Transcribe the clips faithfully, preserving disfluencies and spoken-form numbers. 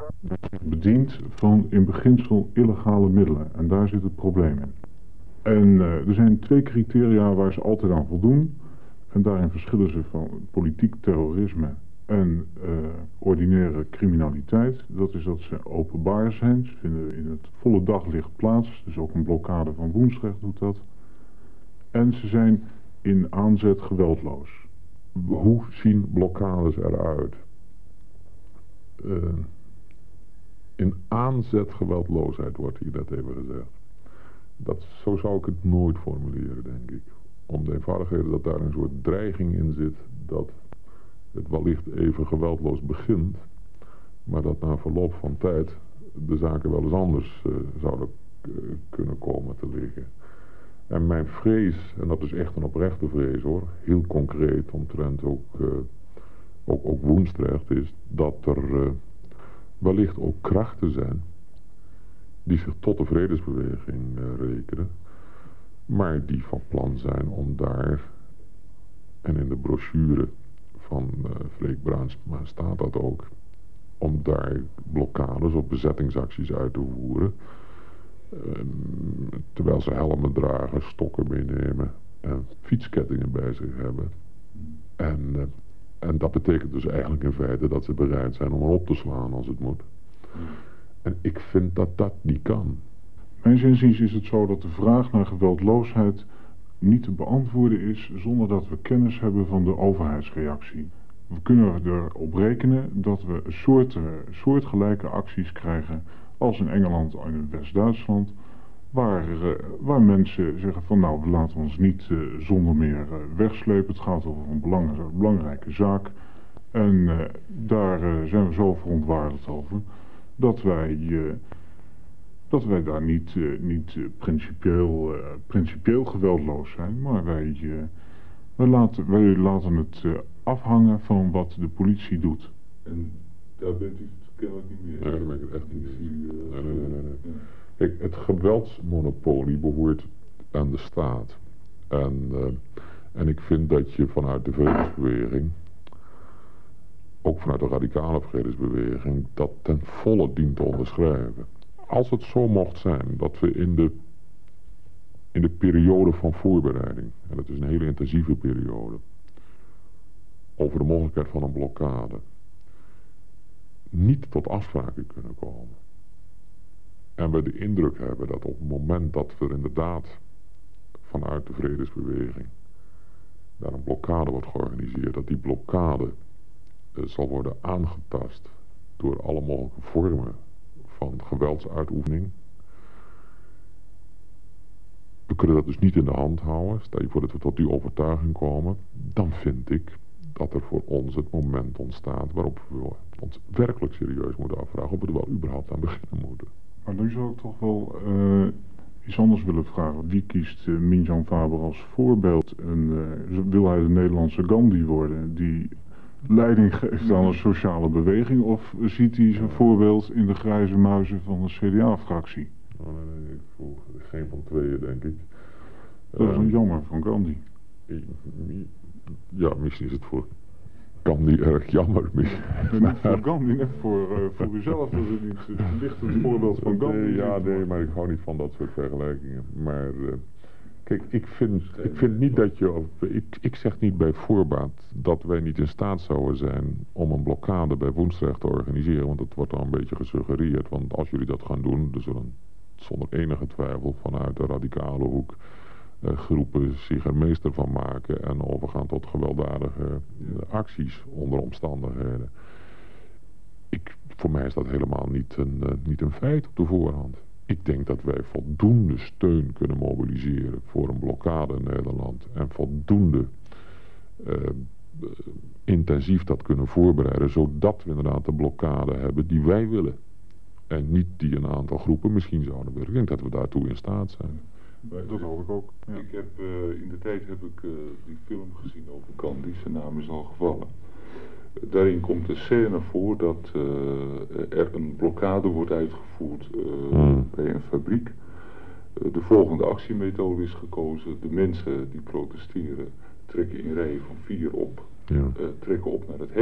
bedient van in beginsel illegale middelen. En daar zit het probleem in. En uh, er zijn twee criteria waar ze altijd aan voldoen. En daarin verschillen ze van politiek terrorisme en uh, ordinaire criminaliteit. Dat is dat ze openbaar zijn. Ze vinden in het volle daglicht plaats. Dus ook een blokkade van Woensdrecht doet dat. En ze zijn in aanzet geweldloos. Hoe zien blokkades eruit? Uh, in aanzet geweldloosheid wordt hier net even gezegd. Dat, zo zou ik het nooit formuleren, denk ik. Om de eenvoudigheid dat daar een soort dreiging in zit dat het wellicht even geweldloos begint, maar dat na verloop van tijd de zaken wel eens anders uh, zouden uh, kunnen komen te liggen. En mijn vrees, en dat is echt een oprechte vrees hoor, heel concreet omtrent ook, uh, ook, ook Woensdrecht, is dat er uh, wellicht ook krachten zijn die zich tot de vredesbeweging uh, rekenen, maar die van plan zijn om daar, en in de brochure van uh, Freek Bruinsma staat dat ook, om daar blokkades of bezettingsacties uit te voeren, uh, terwijl ze helmen dragen, stokken meenemen en fietskettingen bij zich hebben. En, uh, en dat betekent dus eigenlijk in feite dat ze bereid zijn om op te slaan als het moet. En ik vind dat dat niet kan. Mijns inziens is het zo dat de vraag naar geweldloosheid niet te beantwoorden is zonder dat we kennis hebben van de overheidsreactie. We kunnen erop rekenen dat we soort, soortgelijke acties krijgen als in Engeland en in West-Duitsland, waar, waar mensen zeggen van nou we laten ons niet uh, zonder meer uh, wegslepen. Het gaat over een belang, belangrijke zaak en uh, daar uh, zijn we zo verontwaardigd over dat wij... Uh, dat wij daar niet, uh, niet uh, principieel, uh, principieel geweldloos zijn, maar wij, uh, wij, laten, wij laten het uh, afhangen van wat de politie doet. En daar bent u het kennelijk niet meer. Nee, daar ben ik het echt niet meer. Nee, nee, nee, nee, nee. Ja. Kijk, het geweldsmonopolie behoort aan de staat. En, uh, en ik vind dat je vanuit de vredesbeweging, ook vanuit de radicale vredesbeweging, dat ten volle dient te onderschrijven. Als het zo mocht zijn dat we in de, in de periode van voorbereiding, en dat is een hele intensieve periode, over de mogelijkheid van een blokkade, niet tot afspraken kunnen komen. En we de indruk hebben dat op het moment dat we inderdaad vanuit de vredesbeweging daar een blokkade wordt georganiseerd, dat die blokkade uh, zal worden aangetast door alle mogelijke vormen van geweldsuitoefening. We kunnen dat dus niet in de hand houden. Stel je voor dat we tot die overtuiging komen. Dan vind ik dat er voor ons het moment ontstaat waarop we ons werkelijk serieus moeten afvragen of we er wel überhaupt aan beginnen moeten. Maar nu zou ik toch wel uh, iets anders willen vragen. Wie kiest uh, Minjan Faber als voorbeeld? En, uh, wil hij de Nederlandse Gandhi worden die leiding geeft aan een sociale beweging, of ziet hij zijn voorbeeld in de grijze muizen van de C D A-fractie? Oh, nee, nee, ik voel geen van tweeën, denk ik. Dat is een uh, jammer van Gandhi. Ja, misschien is het voor Gandhi erg jammer. Niet voor Gandhi, net voor, uh, voor uzelf, dat het niet het licht het voorbeeld van Gandhi. Nee, ja, nee, maar ik hou niet van dat soort vergelijkingen. Maar uh, kijk, ik vind, ik vind niet dat je, of, ik, ik zeg niet bij voorbaat dat wij niet in staat zouden zijn om een blokkade bij Woensdrecht te organiseren, want dat wordt al een beetje gesuggereerd, want als jullie dat gaan doen, er zullen zonder enige twijfel vanuit de radicale hoek uh, groepen zich er meester van maken en overgaan tot gewelddadige uh, acties onder omstandigheden. Ik, voor mij is dat helemaal niet een, uh, niet een feit op de voorhand. Ik denk dat wij voldoende steun kunnen mobiliseren voor een blokkade in Nederland. En voldoende uh, uh, intensief dat kunnen voorbereiden. Zodat we inderdaad de blokkade hebben die wij willen. En niet die een aantal groepen misschien zouden willen. Ik denk dat we daartoe in staat zijn. Dat hoop ik ook. Ja. Ik heb, uh, in de tijd heb ik uh, die film gezien over Gandhi. Zijn naam is al gevallen. Daarin komt de scène voor dat uh, er een blokkade wordt uitgevoerd uh, hmm. bij een fabriek. Uh, de volgende actiemethode is gekozen. De mensen die protesteren trekken in rijen van vier op. Ja. Uh, trekken op naar het hek.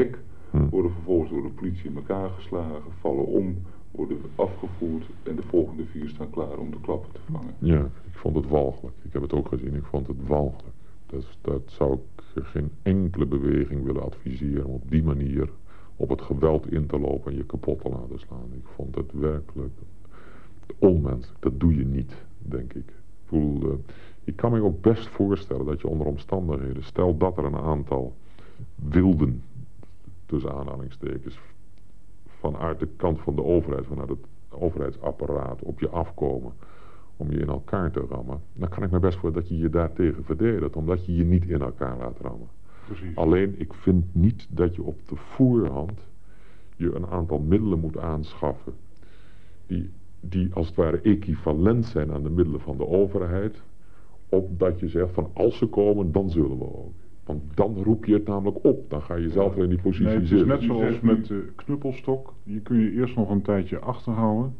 Hm. worden vervolgens door de politie in elkaar geslagen, vallen om, worden afgevoerd en de volgende vier staan klaar om de klappen te vangen. Ja, ik vond het walgelijk. Ik heb het ook gezien, ik vond het walgelijk. Dus dat zou ik geen enkele beweging willen adviseren om op die manier op het geweld in te lopen en je kapot te laten slaan. Ik vond het werkelijk onmenselijk. Dat doe je niet, denk ik. Ik, bedoel, uh, ik kan me ook best voorstellen dat je onder omstandigheden, stel dat er een aantal wilden, tussen aanhalingstekens, vanuit de kant van de overheid, vanuit het overheidsapparaat op je afkomen om je in elkaar te rammen, dan kan ik me best voorstellen dat je je daartegen verdedigt, omdat je je niet in elkaar laat rammen. Precies. Alleen, ik vind niet dat je op de voorhand je een aantal middelen moet aanschaffen die, die als het ware equivalent zijn aan de middelen van de overheid, opdat je zegt van als ze komen, dan zullen we ook. Want dan roep je het namelijk op, dan ga je zelf wel in die positie Nee, het is zitten. net zoals met de knuppelstok, die kun je eerst nog een tijdje achterhouden.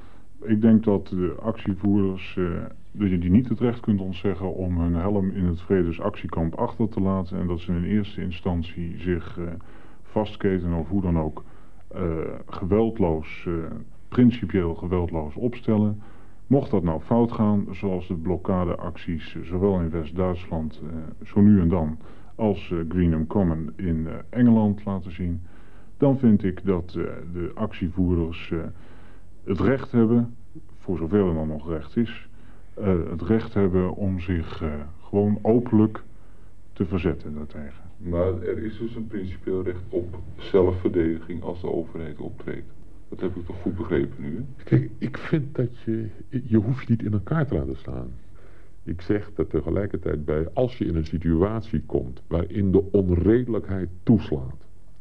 Ik denk dat de actievoerders, uh, dat je die niet het recht kunt ontzeggen om hun helm in het vredesactiekamp achter te laten en dat ze in eerste instantie zich uh, vastketenen of hoe dan ook uh, geweldloos, uh, principieel geweldloos opstellen. Mocht dat nou fout gaan, zoals de blokkadeacties uh, zowel in West-Duitsland uh, zo nu en dan als uh, Greenham Common in uh, Engeland laten zien, dan vind ik dat uh, de actievoerders uh, het recht hebben, voor zover er dan nog recht is, uh, het recht hebben om zich uh, gewoon openlijk te verzetten daartegen. Maar er is dus een principieel recht op zelfverdediging als de overheid optreedt. Dat heb ik toch goed begrepen nu, hè? Kijk, ik vind dat je, je hoeft je niet in elkaar te laten slaan. Ik zeg er tegelijkertijd bij, als je in een situatie komt waarin de onredelijkheid toeslaat,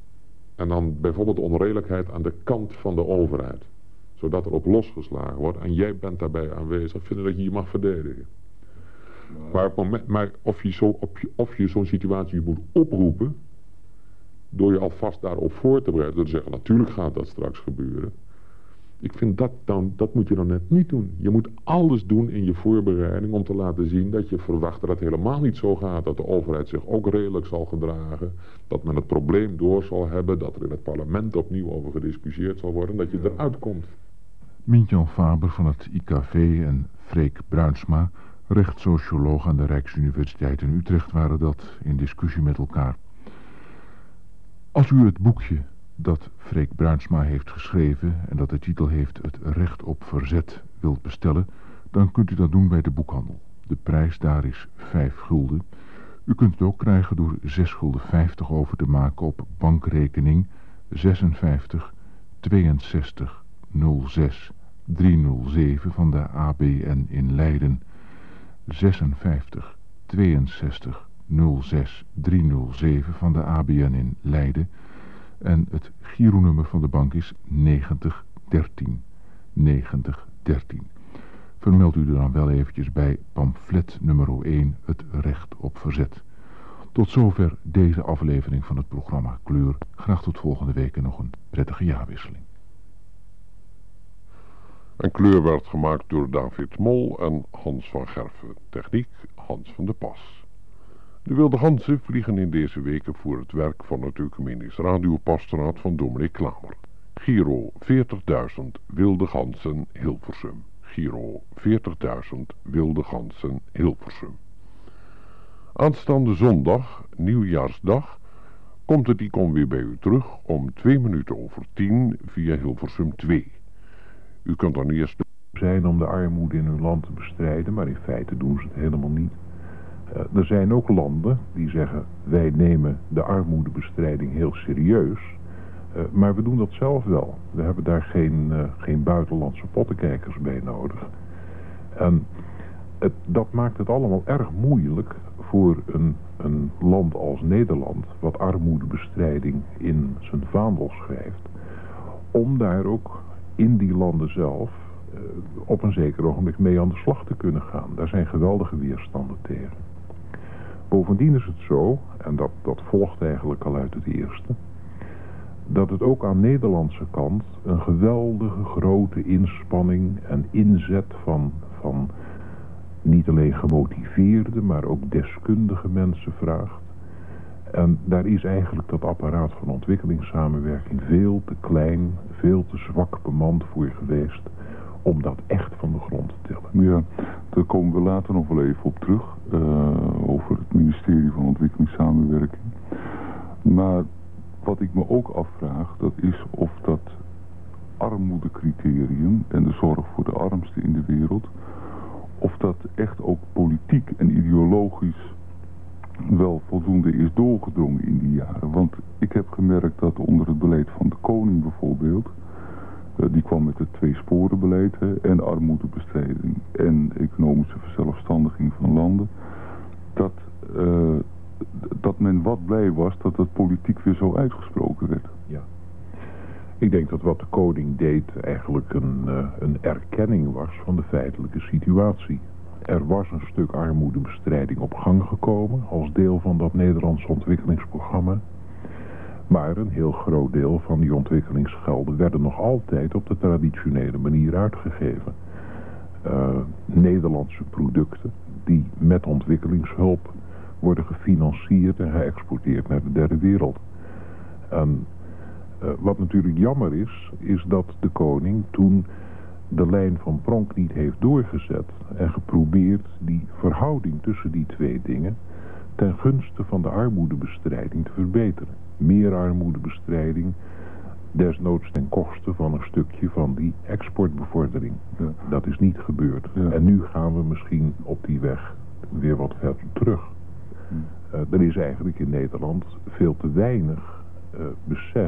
en dan bijvoorbeeld de onredelijkheid aan de kant van de overheid, zodat er op losgeslagen wordt en jij bent daarbij aanwezig, vind ik dat je je mag verdedigen. Maar, maar, op moment, maar of je, zo, op je, of je zo'n situatie moet oproepen, door je alvast daarop voor te bereiden, door te zeggen, natuurlijk gaat dat straks gebeuren. Ik vind dat dan, dat moet je dan net niet doen. Je moet alles doen in je voorbereiding om te laten zien dat je verwacht dat het helemaal niet zo gaat. Dat de overheid zich ook redelijk zal gedragen. Dat men het probleem door zal hebben. Dat er in het parlement opnieuw over gediscussieerd zal worden. Dat je eruit komt. Mintjan Faber van het I K V en Freek Bruinsma, rechtssocioloog aan de Rijksuniversiteit in Utrecht, waren dat in discussie met elkaar. Als u het boekje dat Freek Bruinsma heeft geschreven en dat de titel heeft Het recht op verzet wilt bestellen, dan kunt u dat doen bij de boekhandel. De prijs daar is vijf gulden. U kunt het ook krijgen door zes gulden vijftig over te maken op bankrekening zesenvijftig tweeënzestig nul zes driehonderdzeven van de A B N in Leiden. zesenvijftig tweeënzestig nul zes driehonderdzeven van de A B N in Leiden. En het gironummer van de bank is negentig dertien. negentig dertien. Vermeld u er dan wel eventjes bij pamflet nummer één, het recht op verzet. Tot zover deze aflevering van het programma Kleur. Graag tot volgende week en nog een prettige jaarwisseling. En Kleur werd gemaakt door David Mol en Hans van Gerven. Techniek Hans van de Pas. De wilde ganzen vliegen in deze weken voor het werk van het Ecumenisch Radiopastoraat van dominee Klamer. Giro veertigduizend wilde ganzen Hilversum. Giro veertigduizend wilde ganzen Hilversum. Aanstaande zondag, nieuwjaarsdag, komt het icon weer bij u terug om twee minuten over tien via Hilversum twee. U kunt dan eerst zijn om de armoede in uw land te bestrijden, maar in feite doen ze het helemaal niet. Uh, er zijn ook landen die zeggen, wij nemen de armoedebestrijding heel serieus, uh, maar we doen dat zelf wel. We hebben daar geen, uh, geen buitenlandse pottenkijkers bij nodig. En het, dat maakt het allemaal erg moeilijk voor een, een land als Nederland, wat armoedebestrijding in zijn vaandel schrijft, om daar ook in die landen zelf uh, op een zeker ogenblik mee aan de slag te kunnen gaan. Daar zijn geweldige weerstanden tegen. Bovendien is het zo, en dat, dat volgt eigenlijk al uit het eerste, dat het ook aan Nederlandse kant een geweldige grote inspanning en inzet van, van niet alleen gemotiveerde, maar ook deskundige mensen vraagt. En daar is eigenlijk dat apparaat van ontwikkelingssamenwerking veel te klein, veel te zwak bemand voor geweest om dat echt van de grond te tillen. Ja, daar komen we later nog wel even op terug, uh, over het ministerie van Ontwikkelingssamenwerking. Maar wat ik me ook afvraag, dat is of dat armoedecriterium en de zorg voor de armsten in de wereld, of dat echt ook politiek en ideologisch wel voldoende is doorgedrongen in die jaren. Want ik heb gemerkt dat onder het beleid van de koning bijvoorbeeld, uh, die kwam met het tweesporenbeleid, hè, en armoedebestrijding en economische verzelfstandiging van landen, dat, uh, dat men wat blij was dat het politiek weer zo uitgesproken werd. Ja. Ik denk dat wat de koning deed eigenlijk een, uh, een erkenning was van de feitelijke situatie. Er was een stuk armoedebestrijding op gang gekomen als deel van dat Nederlandse ontwikkelingsprogramma. Maar een heel groot deel van die ontwikkelingsgelden werden nog altijd op de traditionele manier uitgegeven. Uh, Nederlandse producten die met ontwikkelingshulp worden gefinancierd en geëxporteerd naar de derde wereld. En uh, wat natuurlijk jammer is, is dat de koning toen de lijn van Pronk niet heeft doorgezet en geprobeerd die verhouding tussen die twee dingen ten gunste van de armoedebestrijding te verbeteren. Meer armoedebestrijding, desnoods ten koste van een stukje van die exportbevordering. Ja. Dat is niet gebeurd. Ja. En nu gaan we misschien op die weg weer wat verder terug. Hm. Uh, er is eigenlijk in Nederland veel te weinig uh, besef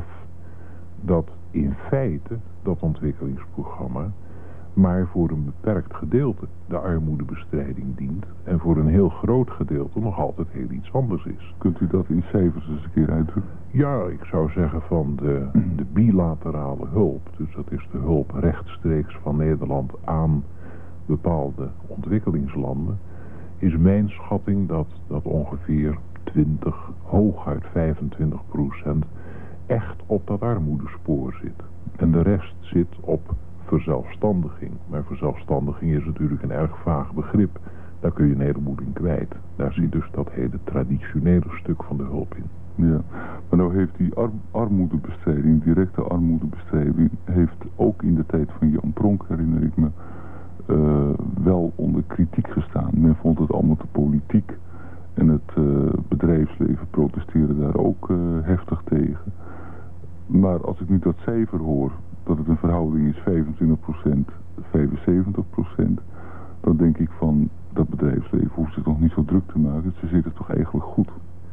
dat in feite dat ontwikkelingsprogramma maar voor een beperkt gedeelte de armoedebestrijding dient en voor een heel groot gedeelte nog altijd heel iets anders is. Kunt u dat in cijfers eens een keer uitdrukken? Ja, ik zou zeggen van de, de bilaterale hulp, dus dat is de hulp rechtstreeks van Nederland aan bepaalde ontwikkelingslanden, is mijn schatting dat, dat ongeveer twintig, hooguit vijfentwintig procent echt op dat armoedespoor zit. En de rest zit op verzelfstandiging. Maar verzelfstandiging is natuurlijk een erg vaag begrip. Daar kun je een heleboel in kwijt. Daar zit dus dat hele traditionele stuk van de hulp in. Ja, maar nou heeft die ar armoedebestrijding, directe armoedebestrijding, heeft ook in de tijd van Jan Pronk, herinner ik me, uh, wel onder kritiek gestaan. Men vond het allemaal te politiek en het uh, bedrijfsleven protesteerde daar ook uh, heftig tegen. Maar als ik nu dat cijfer hoor, dat het een verhouding is vijfentwintig procent, vijfenzeventig procent, dan denk ik van dat bedrijfsleven hoeft zich nog niet zo druk te maken. Ze zitten toch eigenlijk goed.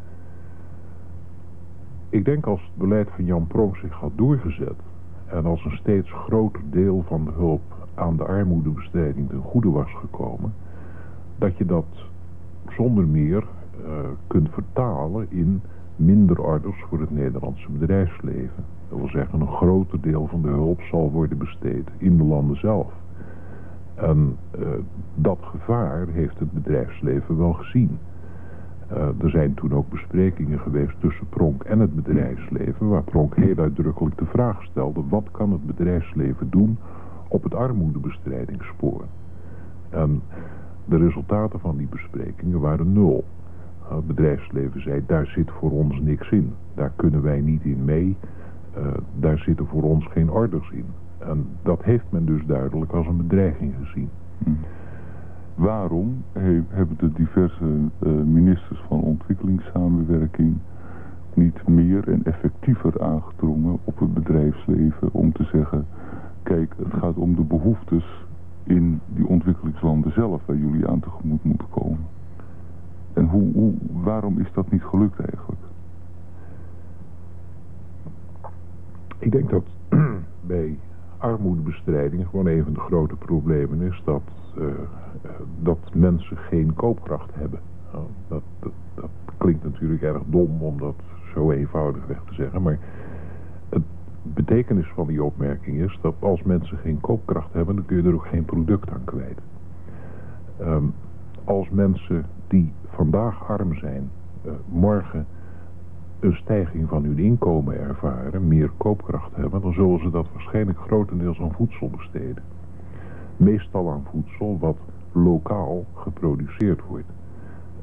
Ik denk als het beleid van Jan Pronk zich had doorgezet en als een steeds groter deel van de hulp aan de armoedebestrijding ten goede was gekomen, dat je dat zonder meer uh, kunt vertalen in minder orders voor het Nederlandse bedrijfsleven. Dat wil zeggen, een groter deel van de hulp zal worden besteed in de landen zelf. En uh, dat gevaar heeft het bedrijfsleven wel gezien. Uh, er zijn toen ook besprekingen geweest tussen Pronk en het bedrijfsleven, waar Pronk heel uitdrukkelijk de vraag stelde: wat kan het bedrijfsleven doen op het armoedebestrijdingsspoor? En de resultaten van die besprekingen waren nul. Het bedrijfsleven zei: daar zit voor ons niks in. Daar kunnen wij niet in mee. Uh, daar zitten voor ons geen orders in. En dat heeft men dus duidelijk als een bedreiging gezien. Hm. Waarom he, hebben de diverse uh, ministers van ontwikkelingssamenwerking niet meer en effectiever aangedrongen op het bedrijfsleven om te zeggen: kijk, het gaat om de behoeftes in die ontwikkelingslanden zelf waar jullie aan tegemoet moeten komen? En hoe, hoe, waarom is dat niet gelukt eigenlijk? Ik denk dat bij armoedebestrijding gewoon een van de grote problemen is dat, uh, dat mensen geen koopkracht hebben. Nou, dat, dat, dat klinkt natuurlijk erg dom om dat zo eenvoudig weg te zeggen, maar het betekenis van die opmerking is dat als mensen geen koopkracht hebben, dan kun je er ook geen product aan kwijt. Um, als mensen die vandaag arm zijn, uh, morgen een stijging van hun inkomen ervaren, meer koopkracht hebben, dan zullen ze dat waarschijnlijk grotendeels aan voedsel besteden. Meestal aan voedsel wat lokaal geproduceerd wordt.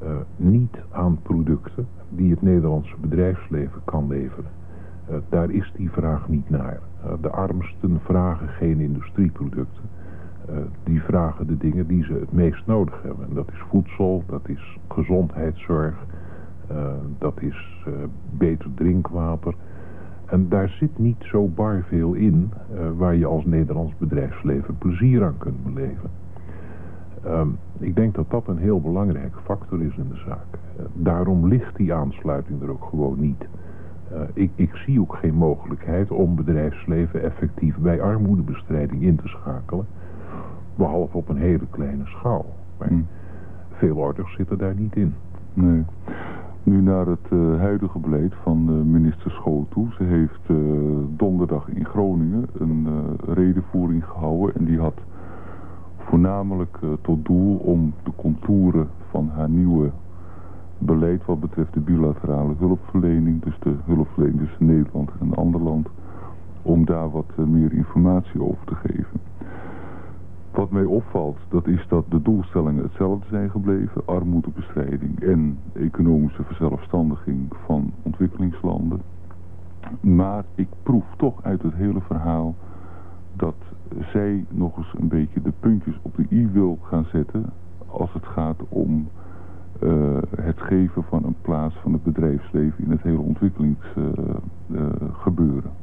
uh, niet aan producten die het Nederlandse bedrijfsleven kan leveren. Uh, daar is die vraag niet naar. Uh, de armsten vragen geen industrieproducten. Uh, die vragen de dingen die ze het meest nodig hebben. En dat is voedsel, dat is gezondheidszorg, uh, dat is uh, beter drinkwater. En daar zit niet zo bar veel in uh, waar je als Nederlands bedrijfsleven plezier aan kunt beleven. Um, ik denk dat dat een heel belangrijke factor is in de zaak. Uh, daarom ligt die aansluiting er ook gewoon niet. Uh, ik, ik zie ook geen mogelijkheid om bedrijfsleven effectief bij armoedebestrijding in te schakelen. Behalve op een hele kleine schaal. Maar hmm. veel orders zitten daar niet in. Nee. Nu naar het uh, huidige beleid van uh, minister Schoof toe. Ze heeft uh, donderdag in Groningen een uh, redenvoering gehouden. En die had voornamelijk uh, tot doel om de contouren van haar nieuwe beleid wat betreft de bilaterale hulpverlening, dus de hulpverlening tussen Nederland en een ander land, om daar wat uh, meer informatie over te geven. Wat mij opvalt, dat is dat de doelstellingen hetzelfde zijn gebleven, armoedebestrijding en economische verzelfstandiging van ontwikkelingslanden. Maar ik proef toch uit het hele verhaal dat zij nog eens een beetje de puntjes op de i wil gaan zetten als het gaat om uh, het geven van een plaats van het bedrijfsleven in het hele ontwikkelingsgebeuren. Uh, uh,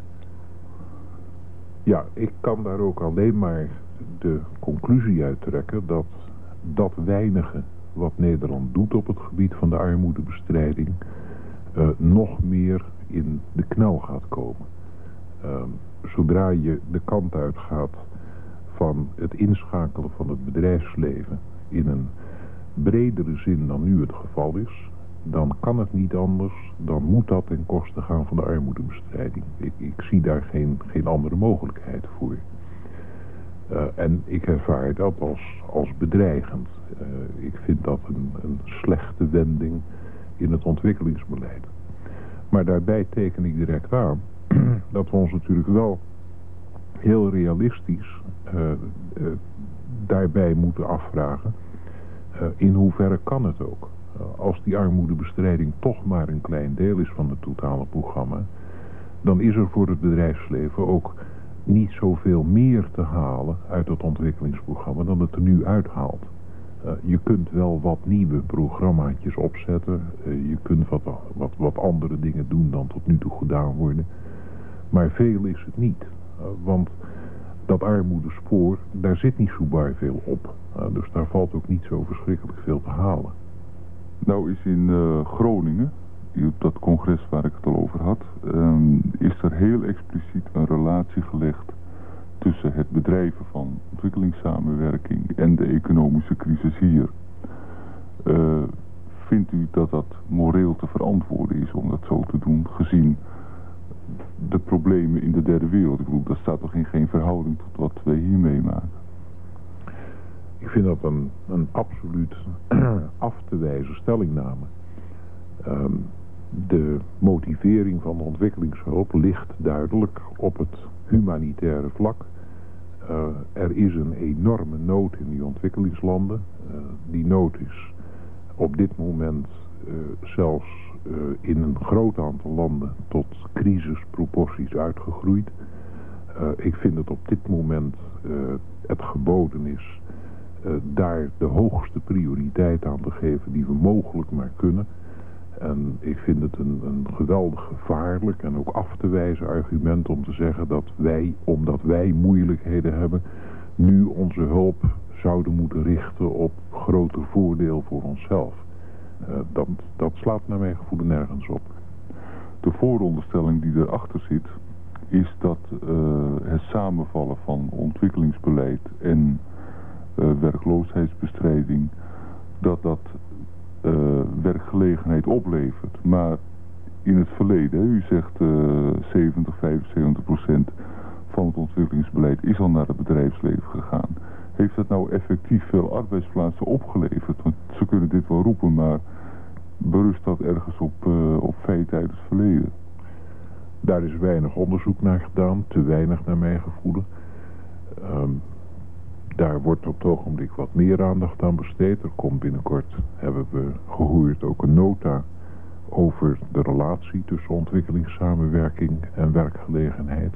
ja, ik kan daar ook alleen maar de conclusie uittrekken dat dat weinige wat Nederland doet op het gebied van de armoedebestrijding uh, nog meer in de knel gaat komen. Uh, zodra je de kant uitgaat van het inschakelen van het bedrijfsleven in een bredere zin dan nu het geval is, dan kan het niet anders, dan moet dat ten koste gaan van de armoedebestrijding. Ik, ik zie daar geen, geen andere mogelijkheid voor. Uh, en ik ervaar dat als, als bedreigend. Uh, ik vind dat een, een slechte wending in het ontwikkelingsbeleid. Maar daarbij teken ik direct aan dat we ons natuurlijk wel heel realistisch uh, uh, daarbij moeten afvragen uh, in hoeverre kan het ook. Uh, als die armoedebestrijding toch maar een klein deel is van het totale programma, dan is er voor het bedrijfsleven ook niet zoveel meer te halen uit het ontwikkelingsprogramma dan het er nu uithaalt. Uh, je kunt wel wat nieuwe programmaatjes opzetten. Uh, je kunt wat, wat, wat andere dingen doen dan tot nu toe gedaan worden. Maar veel is het niet. Uh, want dat armoedespoor, daar zit niet zo bar veel op. Uh, dus daar valt ook niet zo verschrikkelijk veel te halen. Nou is in uh, Groningen, op dat congres waar ik het al over had, um, is er heel expliciet een relatie gelegd tussen het bedrijven van ontwikkelingssamenwerking en de economische crisis hier. Uh, vindt u dat dat moreel te verantwoorden is om dat zo te doen, gezien de problemen in de derde wereld? Ik bedoel, dat staat toch in geen verhouding tot wat wij hier meemaken? Ik vind dat een, een absoluut af te wijzen stellingname. Um, de motivering van de ontwikkelingshulp ligt duidelijk op het humanitaire vlak. Uh, er is een enorme nood in die ontwikkelingslanden. Uh, die nood is op dit moment uh, zelfs uh, in een groot aantal landen tot crisisproporties uitgegroeid. Uh, ik vind het op dit moment uh, het geboden is uh, daar de hoogste prioriteit aan te geven die we mogelijk maar kunnen. En ik vind het een, een geweldig gevaarlijk en ook af te wijzen argument om te zeggen dat wij, omdat wij moeilijkheden hebben, nu onze hulp zouden moeten richten op groter voordeel voor onszelf. Uh, dat, dat slaat naar mijn gevoel nergens op. De vooronderstelling die erachter zit is dat uh, het samenvallen van ontwikkelingsbeleid en uh, werkloosheidsbestrijding, dat dat Uh, werkgelegenheid oplevert. Maar in het verleden, u zegt uh, zeventig, vijfenzeventig procent van het ontwikkelingsbeleid is al naar het bedrijfsleven gegaan. Heeft dat nou effectief veel arbeidsplaatsen opgeleverd? Want ze kunnen dit wel roepen, maar berust dat ergens op, uh, op feiten uit het verleden? Daar is weinig onderzoek naar gedaan, te weinig naar mijn gevoel. Um, daar wordt op het ogenblik wat meer aandacht aan besteed. Er komt binnenkort, hebben we gehoord, ook een nota over de relatie tussen ontwikkelingssamenwerking en werkgelegenheid.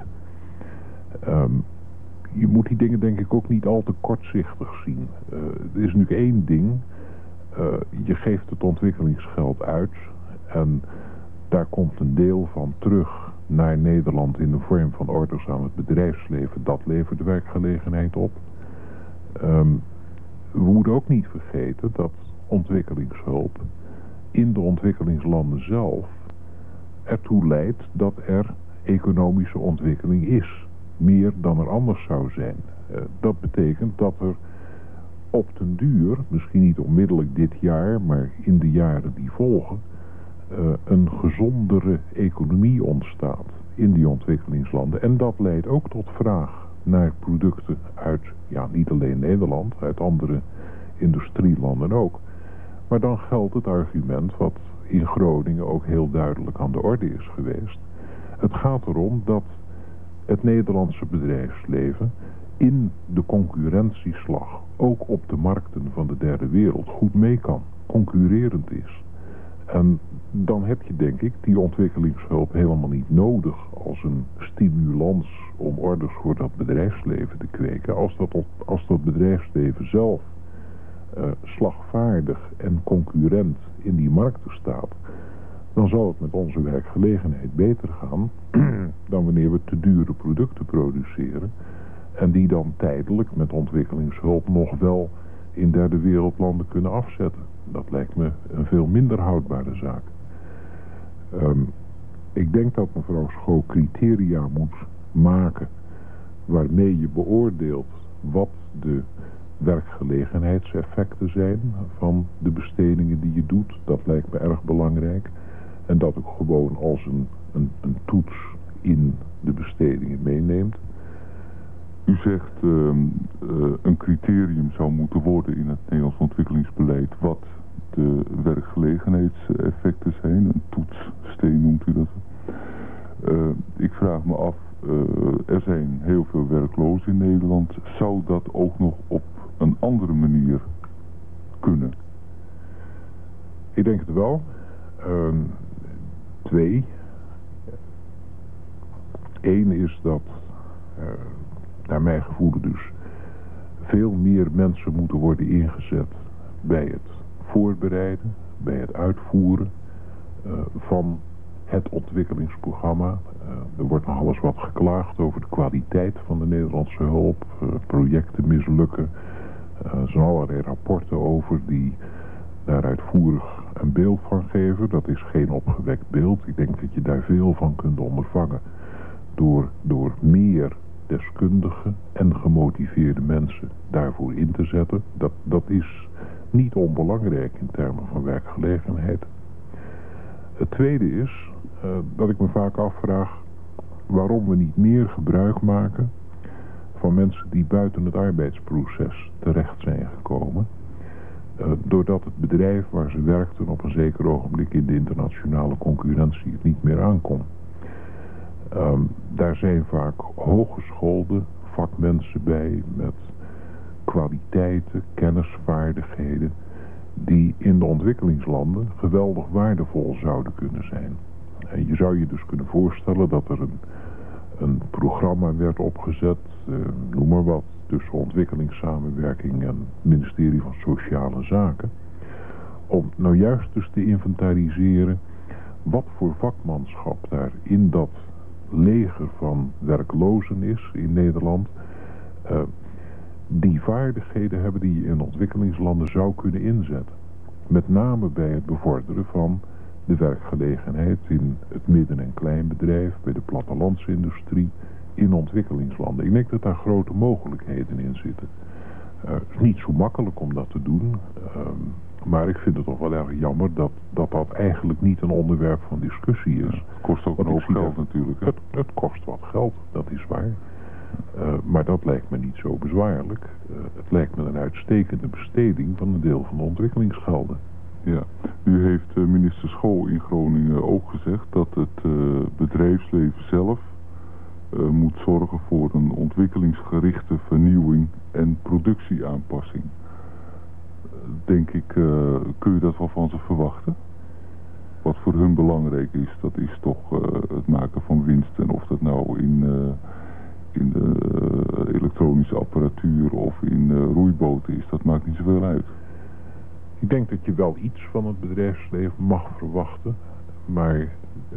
Um, je moet die dingen denk ik ook niet al te kortzichtig zien. Uh, er is nu één ding. Uh, je geeft het ontwikkelingsgeld uit en daar komt een deel van terug naar Nederland in de vorm van orders aan het bedrijfsleven. Dat levert de werkgelegenheid op. Um, we moeten ook niet vergeten dat ontwikkelingshulp in de ontwikkelingslanden zelf ertoe leidt dat er economische ontwikkeling is. Meer dan er anders zou zijn. Uh, dat betekent dat er op den duur, misschien niet onmiddellijk dit jaar, maar in de jaren die volgen, uh, een gezondere economie ontstaat in die ontwikkelingslanden. En dat leidt ook tot vraag naar producten uit, ja, niet alleen Nederland, uit andere industrielanden ook. Maar dan geldt het argument wat in Groningen ook heel duidelijk aan de orde is geweest. Het gaat erom dat het Nederlandse bedrijfsleven in de concurrentieslag, ook op de markten van de derde wereld, goed mee kan, concurrerend is. En dan heb je denk ik die ontwikkelingshulp helemaal niet nodig als een stimulans om orders voor dat bedrijfsleven te kweken. Als dat, als dat bedrijfsleven zelf uh, slagvaardig en concurrent in die markten staat, dan zal het met onze werkgelegenheid beter gaan dan wanneer we te dure producten produceren en die dan tijdelijk met ontwikkelingshulp nog wel in derde wereldlanden kunnen afzetten. Dat lijkt me een veel minder houdbare zaak. Um, ik denk dat mevrouw Schoo criteria moet maken waarmee je beoordeelt wat de werkgelegenheidseffecten zijn van de bestedingen die je doet. Dat lijkt me erg belangrijk. En dat ook gewoon als een, een, een toets in de bestedingen meeneemt. U zegt uh, uh, een criterium zou moeten worden in het Nederlands ontwikkelingsbeleid wat de werkgelegenheidseffecten zijn. Een toetssteen noemt u dat. Uh, ik vraag me af, uh, er zijn heel veel werklozen in Nederland. Zou dat ook nog op een andere manier kunnen? Ik denk het wel. Uh, twee. Eén is dat, uh, naar mijn gevoel dus, veel meer mensen moeten worden ingezet bij het voorbereiden, bij het uitvoeren uh, van het ontwikkelingsprogramma. Uh, er wordt nog alles wat geklaagd over de kwaliteit van de Nederlandse hulp. Uh, projecten mislukken. Uh, er zijn allerlei rapporten over die daar uitvoerig een beeld van geven. Dat is geen opgewekt beeld. Ik denk dat je daar veel van kunt ondervangen door, door meer deskundige en gemotiveerde mensen daarvoor in te zetten. Dat, dat is niet onbelangrijk in termen van werkgelegenheid. Het tweede is uh, dat ik me vaak afvraag waarom we niet meer gebruik maken van mensen die buiten het arbeidsproces terecht zijn gekomen. Uh, doordat het bedrijf waar ze werkten op een zeker ogenblik in de internationale concurrentie het niet meer aankon. Um, daar zijn vaak hooggeschoolde vakmensen bij met kwaliteiten, kennisvaardigheden die in de ontwikkelingslanden geweldig waardevol zouden kunnen zijn. En je zou je dus kunnen voorstellen dat er een, een programma werd opgezet, uh, noem maar wat, tussen ontwikkelingssamenwerking en het ministerie van Sociale Zaken, om nou juist dus te inventariseren wat voor vakmanschap daar in dat leger van werklozen is in Nederland, uh, die vaardigheden hebben die je in ontwikkelingslanden zou kunnen inzetten. Met name bij het bevorderen van de werkgelegenheid in het midden- en kleinbedrijf, bij de plattelandsindustrie, in ontwikkelingslanden. Ik denk dat daar grote mogelijkheden in zitten. Uh, het is niet zo makkelijk om dat te doen, uh, maar ik vind het toch wel erg jammer dat, dat dat eigenlijk niet een onderwerp van discussie is. Het kost ook een hoop geld natuurlijk. Hè? Het, het kost wat geld, dat is waar. Uh, maar dat lijkt me niet zo bezwaarlijk. Uh, het lijkt me een uitstekende besteding van een deel van de ontwikkelingsgelden. Ja, u heeft uh, minister Schoo in Groningen ook gezegd dat het uh, bedrijfsleven zelf uh, moet zorgen voor een ontwikkelingsgerichte vernieuwing en productieaanpassing. Denk ik, uh, kun je dat wel van ze verwachten? Wat voor hun belangrijk is, dat is toch uh, het maken van winst. En of dat nou in, uh, in de uh, elektronische apparatuur of in uh, roeiboten is, dat maakt niet zoveel uit. Ik denk dat je wel iets van het bedrijfsleven mag verwachten. Maar uh,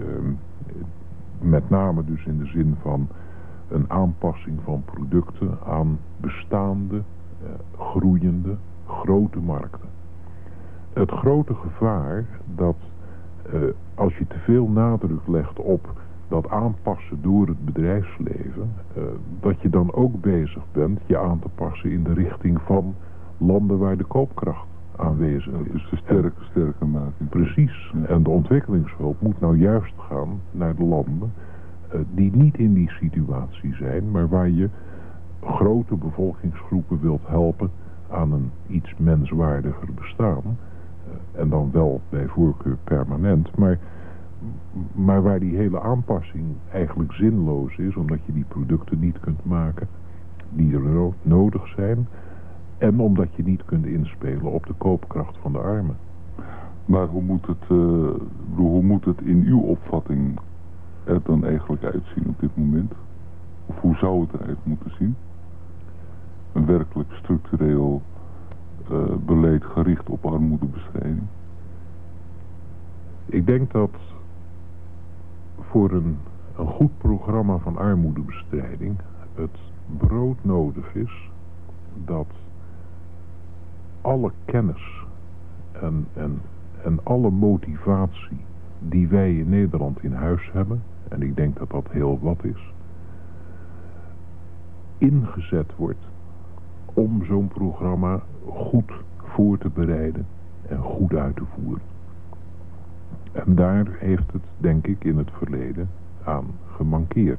met name dus in de zin van een aanpassing van producten aan bestaande, uh, groeiende, grote markten. Het grote gevaar dat uh, als je te veel nadruk legt op dat aanpassen door het bedrijfsleven, uh, dat je dan ook bezig bent je aan te passen in de richting van landen waar de koopkracht aanwezig is. Dus de sterke sterker maken. Precies. En de ontwikkelingshulp moet nou juist gaan naar de landen uh, die niet in die situatie zijn, maar waar je grote bevolkingsgroepen wilt helpen aan een iets menswaardiger bestaan. Uh, en dan wel bij voorkeur permanent. Maar, maar waar die hele aanpassing eigenlijk zinloos is, omdat je die producten niet kunt maken die er no- nodig zijn. En omdat je niet kunt inspelen op de koopkracht van de armen. Maar hoe moet het, uh, hoe moet het in uw opvatting er dan eigenlijk uitzien op dit moment? Of hoe zou het eruit moeten zien? Een werkelijk structureel uh, beleid gericht op armoedebestrijding? Ik denk dat voor een, een goed programma van armoedebestrijding het brood nodig is dat alle kennis en, en, en alle motivatie die wij in Nederland in huis hebben, en ik denk dat dat heel wat is, ingezet wordt om zo'n programma goed voor te bereiden en goed uit te voeren. En daar heeft het, denk ik, in het verleden aan gemankeerd.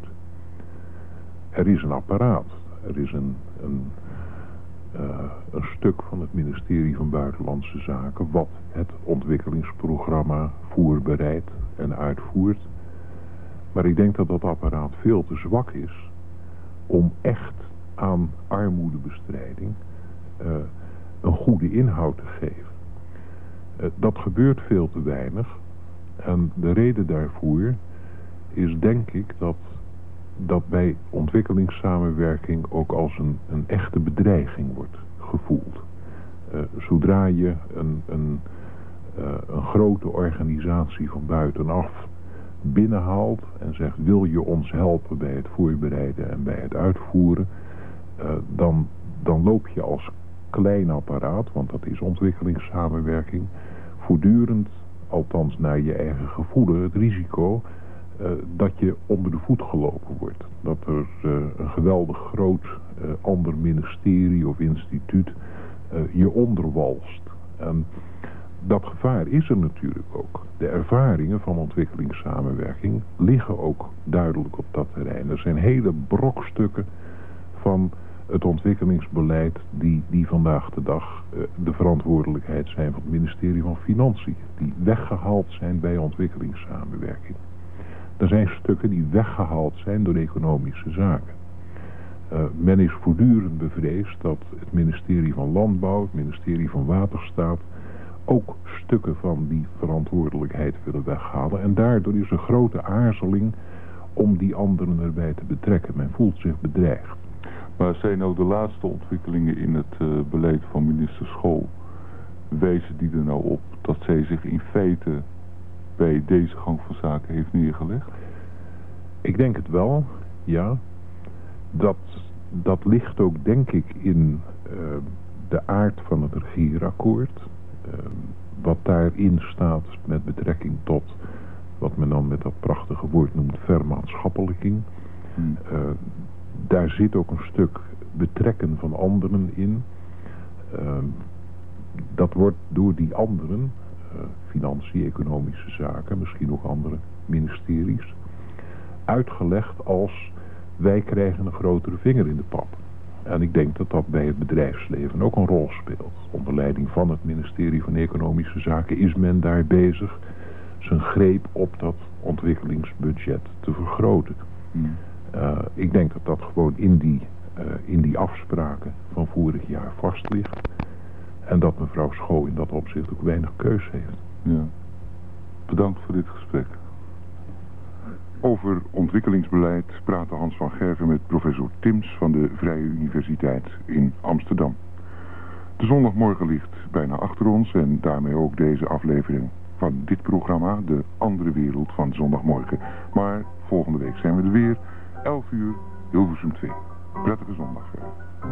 Er is een apparaat, er is een, een, uh, een stuk van het ministerie van Buitenlandse Zaken wat het ontwikkelingsprogramma voorbereidt en uitvoert. Maar ik denk dat dat apparaat veel te zwak is om echt aan armoedebestrijding uh, een goede inhoud te geven. Uh, dat gebeurt veel te weinig. En de reden daarvoor is denk ik dat dat bij ontwikkelingssamenwerking ook als een, een echte bedreiging wordt gevoeld. Uh, zodra je een, een, uh, een grote organisatie van buitenaf binnenhaalt en zegt wil je ons helpen bij het voorbereiden en bij het uitvoeren, uh, dan, dan loop je als klein apparaat, want dat is ontwikkelingssamenwerking, voortdurend, althans naar je eigen gevoelen, het risico uh, dat je onder de voet gelopen wordt. Dat er uh, een geweldig groot uh, ander ministerie of instituut uh, je onderwalst. En dat gevaar is er natuurlijk ook. De ervaringen van ontwikkelingssamenwerking liggen ook duidelijk op dat terrein. Er zijn hele brokstukken van het ontwikkelingsbeleid die, die vandaag de dag uh, de verantwoordelijkheid zijn van het ministerie van Financiën. Die weggehaald zijn bij ontwikkelingssamenwerking. Er zijn stukken die weggehaald zijn door economische zaken. Uh, men is voortdurend bevreesd dat het ministerie van Landbouw, het ministerie van Waterstaat ook stukken van die verantwoordelijkheid willen weghalen. En daardoor is er grote aarzeling om die anderen erbij te betrekken. Men voelt zich bedreigd. Maar zijn nou de laatste ontwikkelingen in het uh, beleid van minister Schol, wijzen die er nou op dat zij zich in feite bij deze gang van zaken heeft neergelegd? Ik denk het wel, ja. Dat, dat ligt ook denk ik in uh, de aard van het regeerakkoord. Uh, wat daarin staat met betrekking tot wat men dan met dat prachtige woord noemt vermaatschappelijking. Hmm. Uh, daar zit ook een stuk betrekken van anderen in. Uh, dat wordt door die anderen, uh, financiën, economische zaken, misschien ook andere ministeries, uitgelegd als wij krijgen een grotere vinger in de pap. En ik denk dat dat bij het bedrijfsleven ook een rol speelt. Onder leiding van het ministerie van Economische Zaken is men daar bezig zijn greep op dat ontwikkelingsbudget te vergroten. Hmm. Uh, ik denk dat dat gewoon in die, uh, in die afspraken van vorig jaar vast ligt. En dat mevrouw Schoo in dat opzicht ook weinig keus heeft. Ja. Bedankt voor dit gesprek. Over ontwikkelingsbeleid praatte Hans van Gerven met professor Tims van de Vrije Universiteit in Amsterdam. De zondagmorgen ligt bijna achter ons en daarmee ook deze aflevering van dit programma, De Andere Wereld van Zondagmorgen. Maar volgende week zijn we er weer, elf uur, Hilversum twee. Prettige zondag verder.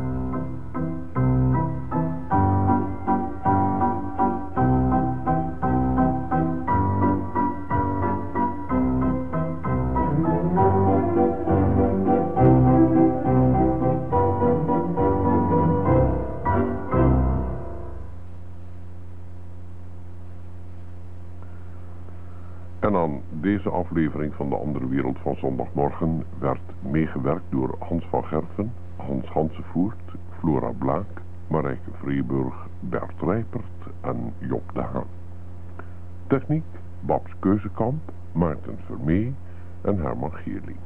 En aan deze aflevering van De Andere Wereld van Zondagmorgen werd meegewerkt door Hans van Gerven, Hans Hansevoort, Flora Blaak, Marijke Vreeburg, Bert Rijpert en Job de Haan. Techniek, Babs Keuzekamp, Maarten Vermee en Herman Geerling.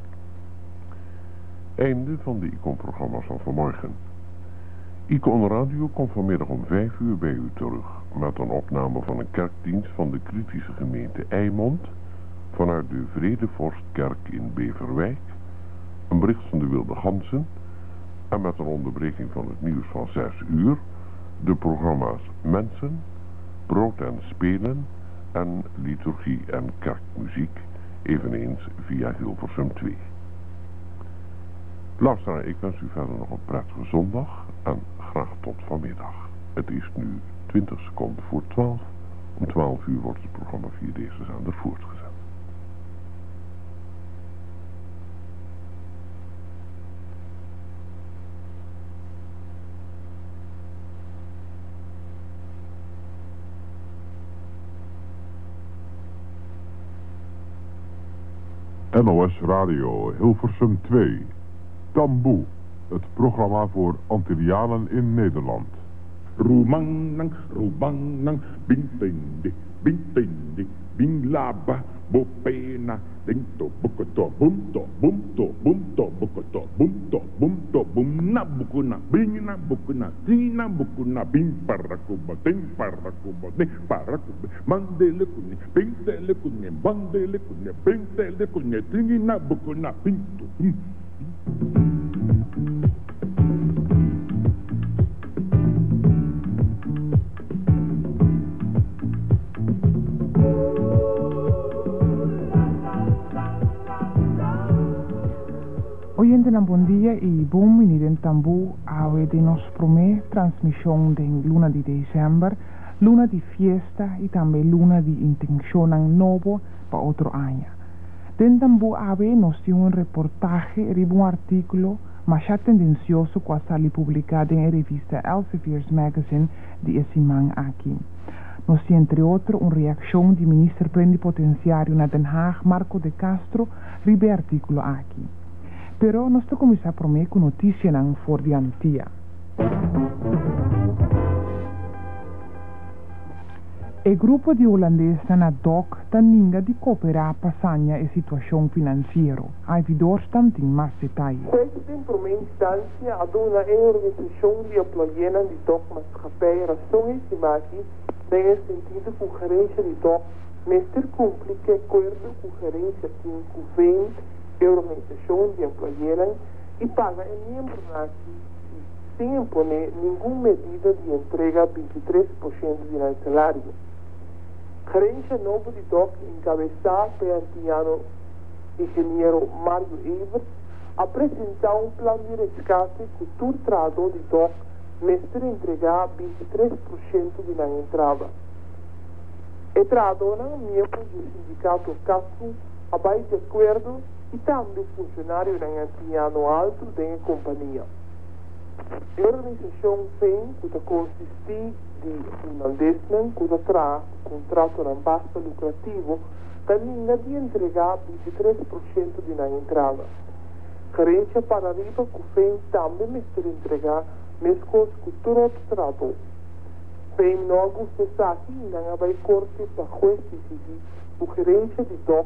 Einde van de Icon-programma's van vanmorgen. Icon Radio komt vanmiddag om vijf uur bij u terug met een opname van een kerkdienst van de kritische gemeente Eimond vanuit de Vredevorstkerk in Beverwijk, een bericht van de Wilde Ganzen en met een onderbreking van het nieuws van zes uur de programma's Mensen, Brood en Spelen en Liturgie en Kerkmuziek, eveneens via Hilversum twee. Luisteraar, ik wens u verder nog een prettige zondag en graag tot vanmiddag. Het is nu twintig seconden voor twaalf. Om twaalf uur wordt het programma via deze zender voortgezet. N O S Radio Hilversum twee. Tamboe, het programma voor Antillianen in Nederland. Roemanang, roemanang, bing bing bing bing bing laba, bopena, ding to bukoto, boom to, boom to, boom to, bukoto, boom to, boom to, boom na bukuna, bing na bukuna, tina bukuna, bing parakuba, ding parakuba, ding parakuba, mandele kune, bing tele kune, bandele kune, bing tele kune, tingi na bukuna, bing to, bing. Oyente na bom dia e bom menino em Tambu, awe de nos promê transmissão de luna de dezembro, luna de fiesta e também luna de intenção novo para outro ano. Den Tambu awe nos tem um reportagem e um artigo mas já tendencioso que está publicado em revista Elsevier's Magazine de esse man aqui. Nós temos, entre outros, uma reação do ministro plenipotenciário na Den Haag, Marco de Castro, ribe artigo aqui. Pero nós estamos começar por mim com notícia não for de antia. O grupo de holandês na D O C taninga de cooperar passanya a situação financeira. Há vidor tanto mais detalhes. Questa por uma instância ad una organização de employena de D O C maatschappij razões de maqui tem sentido com gerência de D O C neste cumpre que acordo com gerência tem com vem a organização de employena e paga em membro aqui sem imponer nenhuma medida de entrega vinte e três por cento do salário. Gerência novo de D O C encabeçada pelo antiano engenheiro Mário Evert apresentou um plano de resgate que o tratado de D O C mestre entregar vinte e três por cento da entrada. E tratado não membro do sindicato Castro abaixo de acordo e também funcionário da antiano alto da companhia. A organização tem que consistir de um investment que traz contrato de basta lucrativo também de entregar vinte e três por cento da entrada. Gerência para arriba que vem também mestre entregar mesmo que todo o trato. Vem no Augusto Saki não vai corte para juiz decidir o gerência de D O C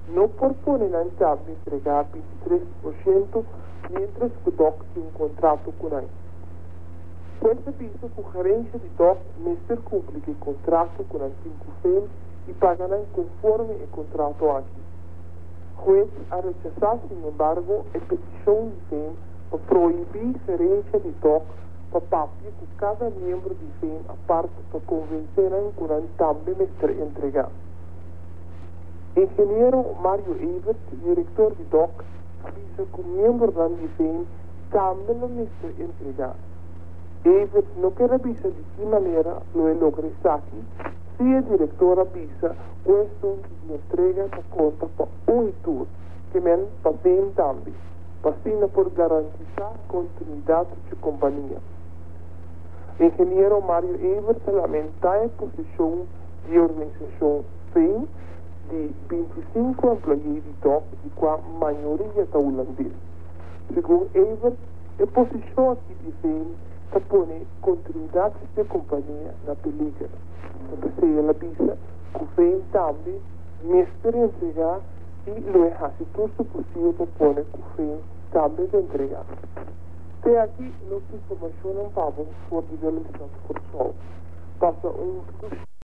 no propone la entidad entregar veintitrés por ciento mientras que D O C tiene un contrato con él. Questa pista sugerencia de D O C mister cumpre el contrato con el cinco F E M y pagarán conforme el contrato aquí. Juez ha rechazado, sin embargo, la petición de F E M para prohibir gerencia de D O C para papel que cada miembro de F E M aparte para convencer con el también mister entregar. Ingeniero Mario Evert, director de D O C, avisa que un miembro de F E M también lo mister entregar. Evert no quiere avisar de qué manera lo logra aquí, si el director avisa cuestión de entrega la conta para un tour, que men para F E M también, para por garantizar continuidad de la compañía. Ingeniero Mario Evert lamenta la posición de organización F E M de veinticinco empleados de D O C, de cual mayoría está holandesa. Según Evert, la posición aquí de F E M se pone continuidad de la compañía en peligro. Entonces ella avisa que F E M también mister entregar y lo hace todo lo posible para poner que F E M también de entregar. De aquí nuestra información en favor de violación forzosa. Pasa un